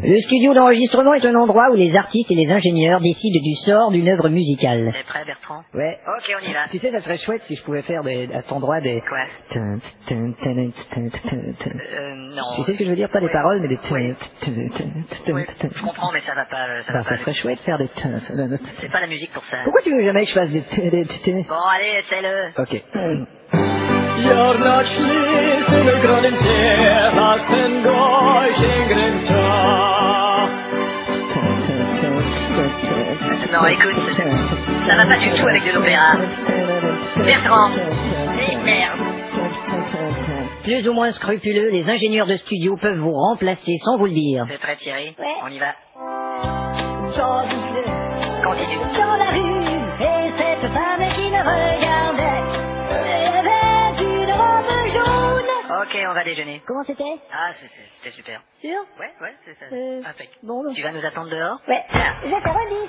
Le studio d'enregistrement est un endroit où les artistes et les ingénieurs décident du sort d'une œuvre musicale. T'es prêt, Bertrand? Ouais. Ok, on y va. Tu sais, ça serait chouette si je pouvais faire à cet endroit des... Quoi? Non. Non. Tu sais ce que je veux dire? Pas des paroles, mais des... Oui. Oui, je comprends, mais ça va pas... Ça serait chouette de faire des... C'est pas la musique pour ça. Pourquoi tu veux jamais que je fasse des... Bon, allez, essaie-le. Ok. You're not schließen können lassen Non, écoute, ça va pas du tout avec de l'opéra. Bertrand. Eh, merde. Plus ou moins scrupuleux, les ingénieurs de studio peuvent vous remplacer sans vous le dire. T'es prêt, Thierry? Ouais. On y va. Continue. Dans la rue, et cette femme qui me regardait, elle avait une robe jaune. Ok, on va déjeuner. Comment c'était? Ah, c'était super. Sûr? Ouais, c'est ça. Impec. Bon, Tu vas nous attendre dehors? Ouais. Bien. Je te redis.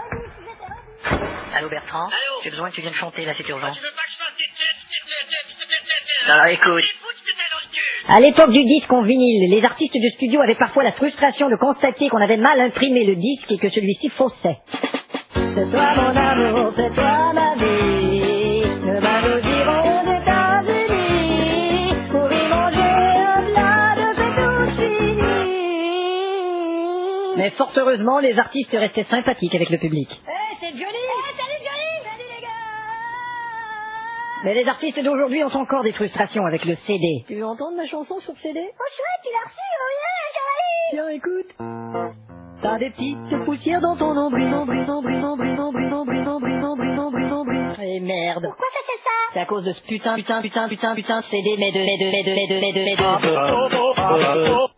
Allô, Bertrand? Allô? J'ai besoin que tu viennes chanter, là, c'est urgent. Tu veux pas que je fasse des Non, non, écoute. À l'époque du disque en vinyle, les artistes de studio avaient parfois la frustration de constater qu'on avait mal imprimé le disque et que celui-ci faussait. C'est toi mon amour, c'est toi ma vie. Demain nous irons aux États-Unis pour y manger un plat de tout fini. Mais fort heureusement, les artistes restaient sympathiques avec le public. C'est Johnny. Salut Johnny. Salut les gars. Mais les artistes d'aujourd'hui ont encore des frustrations avec le CD. Tu veux entendre ma chanson sur CD? Oh chouette, tu l'as reçue, Tiens, écoute. T'as des petites poussières dans ton nombril, Eh merde. Pourquoi ça fait ça? C'est à cause de ce putain de CD, mais de